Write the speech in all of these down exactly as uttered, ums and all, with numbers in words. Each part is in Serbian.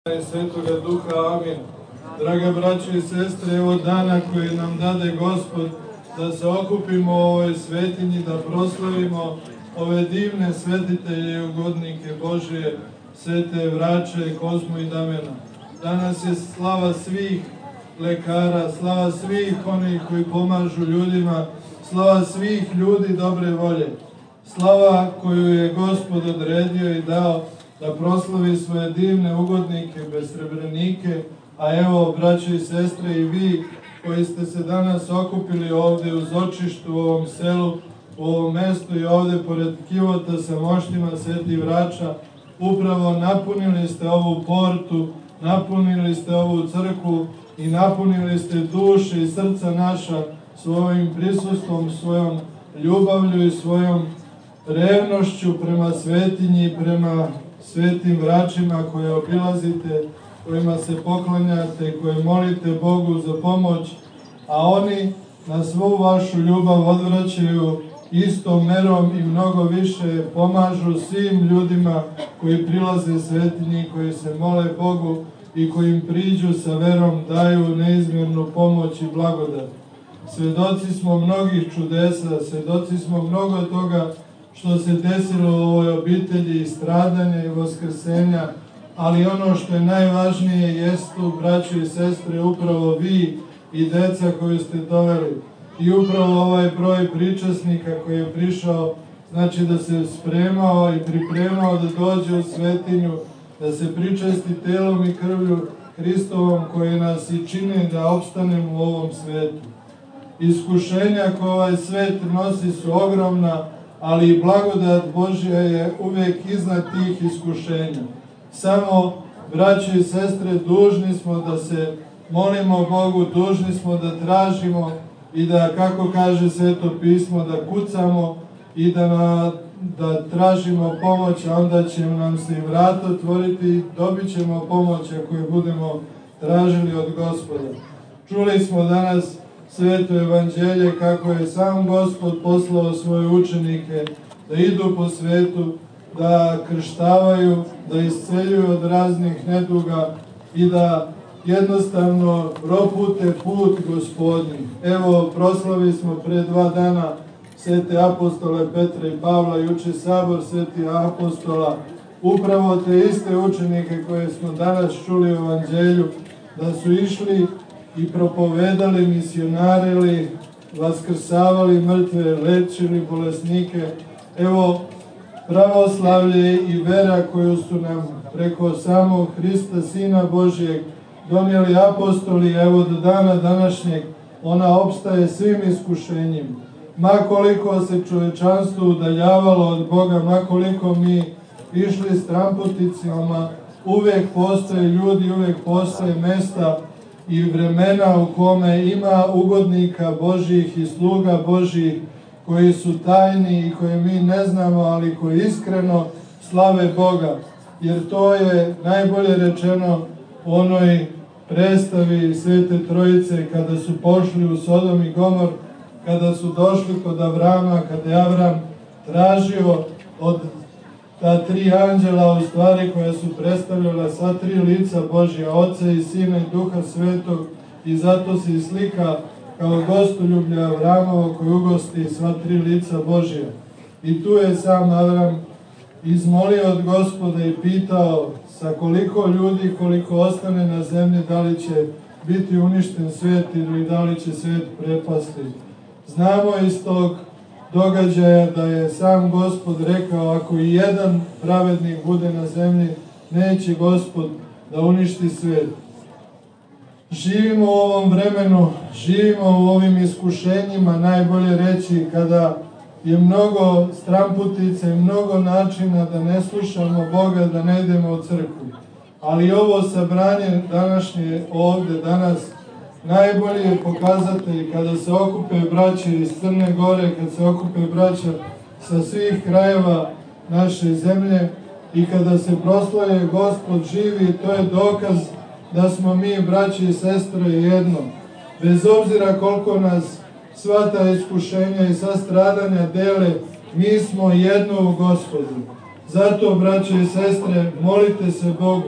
I Svetoga Duha, amin. Draga braćo i sestre, evo dana koji nam dade Gospod da se okupimo u ovoj svetinji, da proslavimo ove divne svetitelje i ugodnike Božije, svete Vrače, Kozmu i Damjana. Danas je slava svih lekara, slava svih onih koji pomažu ljudima, slava svih ljudi dobre volje. Slava koju je Gospod odredio i dao da proslavi svoje divne ugodnike, besrebrenike, a evo, braćo i sestre, i vi koji ste se danas okupili ovde u Zočištu, u ovom selu, u ovom mestu i ovde pored kivota sa moštima Sveti Vrača, upravo napunili ste ovu portu, napunili ste ovu crkvu i napunili ste duše i srca naša svojim prisustvom, svojom ljubavlju i svojom revnošću prema svetinji, prema svetim vračima koje obilazite, kojima se poklanjate, koje molite Bogu za pomoć, a oni na svu vašu ljubav odvraćaju istom merom i mnogo više pomažu svim ljudima koji prilaze svetinji, koji se mole Bogu i koji im priđu sa verom, daju neizmjernu pomoć i blagodat. Svedoci smo mnogih čudesa, svedoci smo mnogo toga što se desilo u ovoj obitelji i stradanja i vaskrsenja, ali ono što je najvažnije jestu, braćo i sestre, upravo vi i deca koju ste doveli. I upravo ovaj broj pričasnika koji je prišao, znači da se spremao i pripremao da dođe u svetinju, da se pričasti telom i krvlju Hristovom koji nas i čini da opstanemo u ovom svetu. Iskušenja koje ovaj svet nosi su ogromna, ali i blagodat Božja je uvek iznad tih iskušenja. Samo, braći i sestre, dužni smo da se molimo Bogu, dužni smo da tražimo i da, kako kaže Sveto pismo, da kucamo i da, na, da tražimo pomoć, a onda će nam se i vrata otvoriti i dobit ćemo pomoć ako je budemo tražili od Gospoda. Čuli smo danas Sveto evanđelje kako je sam Gospod poslao svoje učenike da idu po svetu, da krštavaju, da isceljuju od raznih neduga i da jednostavno propute put Gospodnji. Evo, proslavi smo pre dva dana svete apostole Petra i Pavla, juče sabor svetih apostola, upravo te iste učenike koje smo danas čuli u evanđelju, da su išli i propovedali, misionarili, vaskrsavali mrtve, lečili bolesnike. Evo, pravoslavlje i vera koju su nam preko samog Hrista, Sina Božijeg, donijeli apostoli, evo do dana današnjeg, ona opstaje svim iskušenjima. Ma koliko se čovečanstvo udaljavalo od Boga, ma koliko mi išli stramputicama, uvek postoje ljudi, uvek postoje mesta i vremena u kome ima ugodnika Božjih i sluga Božjih koji su tajni i koje mi ne znamo, ali koji iskreno slave Boga. Jer to je najbolje rečeno u onoj predstavi Svete Trojice kada su pošli u Sodom i Gomor, kada su došli kod Avrama, kada je Avram tražio od ta tri anđela, u stvari koja su predstavljala sva tri lica Božja, Oca i Sina i Duha Svetog, i zato se i slika kao gostoljublje Avramovo koji ugosti sva tri lica Božja. I tu je sam Avram izmolio od Gospoda i pitao sa koliko ljudi, koliko ostane na zemlji, da li će biti uništen svet ili da li će svet prepasti. Znamo iz tog događaja da je sam Gospod rekao, ako i jedan pravednik bude na zemlji, neće Gospod da uništi svet. Živimo u ovom vremenu, živimo u ovim iskušenjima, najbolje reći, kada je mnogo stramputica i mnogo načina da ne slušamo Boga, da ne idemo u crkvu. Ali ovo sabranje današnje ovde, danas, najbolji je pokazatelj kada se okupe braće iz Crne Gore, kad se okupe braća sa svih krajeva naše zemlje i kada se proslave Gospod živi, to je dokaz da smo mi, braći i sestre, jedno. Bez obzira koliko nas sva ta iskušenja i sva stradanja dele, mi smo jedno u Gospodu. Zato, braći i sestre, molite se Bogu.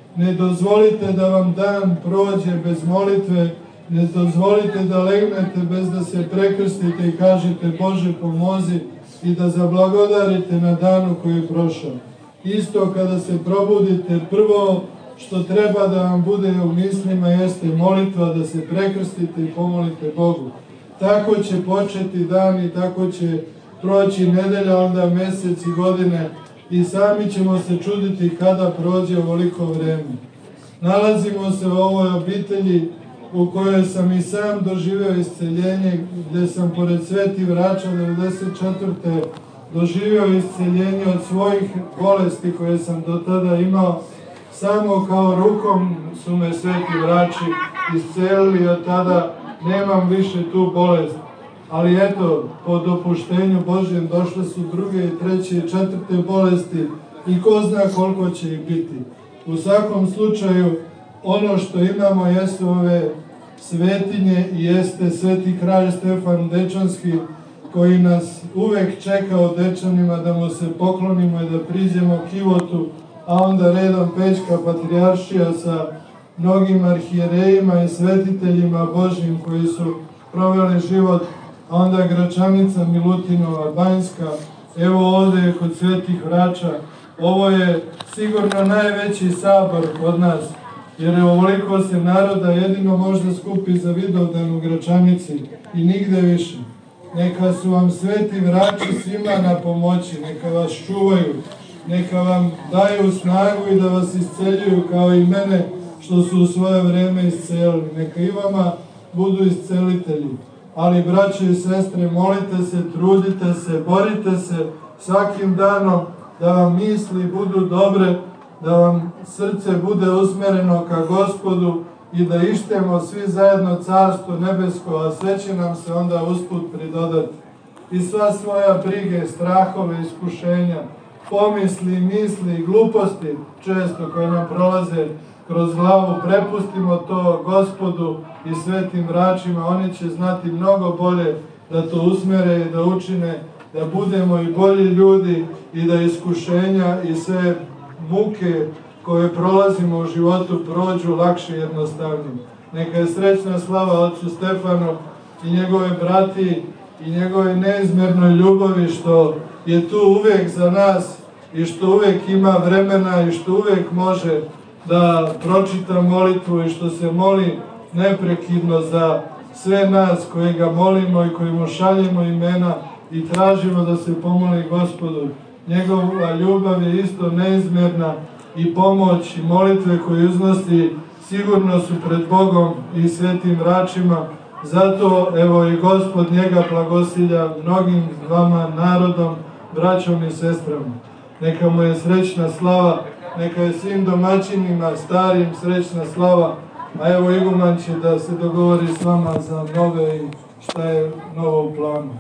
Ne dozvolite da vam dan prođe bez molitve, ne dozvolite da legnete bez da se prekrstite i kažete Bože pomozi i da zablagodarite na danu koji je prošao. Isto kada se probudite, prvo što treba da vam bude u mislima jeste molitva, da se prekrstite i pomolite Bogu. Tako će početi dan i tako će proći nedelja, onda mesec i godine i sami ćemo se čuditi kada prođe ovoliko vreme. Nalazimo se u ovoj obitelji u kojoj sam i sam doživeo isceljenje, gde sam pored Sveti Vrača devedeset četvrte doživeo isceljenje od svojih bolesti koje sam do tada imao. Samo kao rukom su me Sveti Vrači iscelili, od tada nemam više tu bolest. Ali eto, po dopuštenju Božjem došle su druge i treće i četvrte bolesti i ko zna koliko će ih biti. U svakom slučaju, ono što imamo jesu ove svetinje i jeste Sveti kralj Stefan Dečanski, koji nas uvek čeka od Dečanima da mu se poklonimo i da priđemo kivotu, a onda redom Pećka patrijaršija sa mnogim arhijerejima i svetiteljima Božjim koji su proveli život, a onda Gračanica, Milutinova, Banjska, evo ovde je kod Svetih Vrača. Ovo je sigurno najveći sabor od nas, jer je ovoliko se naroda jedino možda skupi za Vidovdan u Gračanici i nigde više. Neka su vam Sveti Vrači svima na pomoći, neka vas čuvaju, neka vam daju snagu i da vas isceljuju kao i mene što su u svoje vreme iscelili. Neka i vama budu iscelitelji. Ali, braće i sestre, molite se, trudite se, borite se svakim danom da vam misli budu dobre, da vam srce bude usmereno ka Gospodu i da ištemo svi zajedno Carstvo nebesko, a sve će nam se onda usput pridodati. I sva svoja brige, strahove, iskušenja, pomisli, misli i gluposti često koje nam prolaze kroz glavu, prepustimo to Gospodu i Svetim Vračima. Oni će znati mnogo bolje da to usmere i da učine, da budemo i bolji ljudi i da iskušenja i sve muke koje prolazimo u životu prođu lakše i jednostavnije. Neka je srećna slava Otcu Stefanu i njegove brati i njegove neizmjernoj ljubavi što je tu uvek za nas i što uvek ima vremena i što uvek može da pročita molitvu i što se moli neprekidno za sve nas koji ga molimo i koji mu šaljemo imena i tražimo da se pomoli Gospodu. Njegova ljubav je isto neizmjerna i pomoć i molitve koje uznosi sigurno su pred Bogom i Svetim Vračima. Zato evo i Gospod njega blagosilja mnogim vama narodom, braćom i sestrama. Neka mu je srećna slava, neka je svim domaćinima starim srećna slava, a evo iguman će da se dogovori s vama za nove i šta je novo u planu.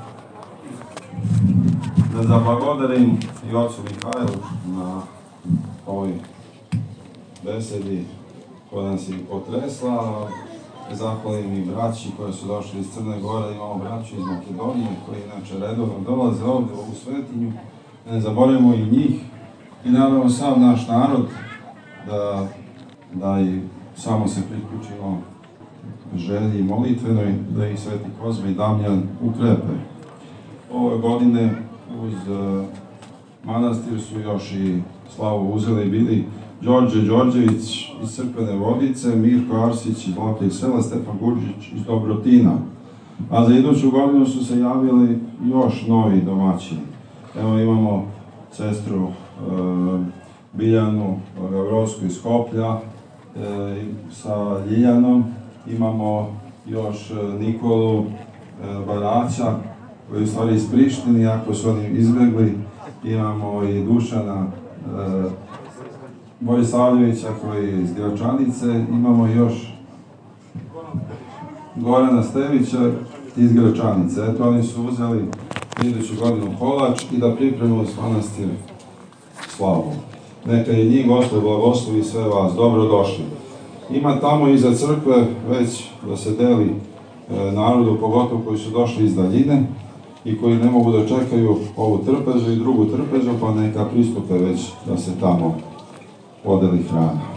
Da zablagodarim i ocu Mihajlu na ovoj besedi koja nas je potresla. Zahvalim i braći koji su došli iz Crne Gore, imamo braću iz Makedonije koji inače redovno dolaze ovde u svetinju. Ne zaboravimo i njih i naravno sav naš narod da, da i samo se priključimo želji molitvenoj da ih Sveti Kozma i Damjan ukrepe. Ove godine uz uh, manastir su još i slavu uzeli bili Đorđe Đorđević iz Crkvene Vodice, Mirko Arsić iz Lokljeg sela, Stefan Gurđić iz Dobrotina. A za iduću godinu su se javili još novi domaćini. Evo imamo sestru e, Biljanu Gavrovsku iz Skoplja e, sa Ljiljanom, imamo još Nikolu e, Baraća koji je u stvari iz Prištine, iako su oni izbjegli, imamo i Dušana e, Bojsavljevića koji je iz Gračanice, imamo još Gorana Stevića iz Gračanice. Eto, oni su uzeli iduću godinu kolač i da pripremimo s manastir slavu. Neka je njih Gospod blagoslovi sve vas, dobrodošli. Ima tamo iza crkve već da se deli e, narodu, pogotovo koji su došli iz daljine i koji ne mogu da čekaju ovu trpežu i drugu trpežu, pa neka pristupe već da se tamo podeli hrana.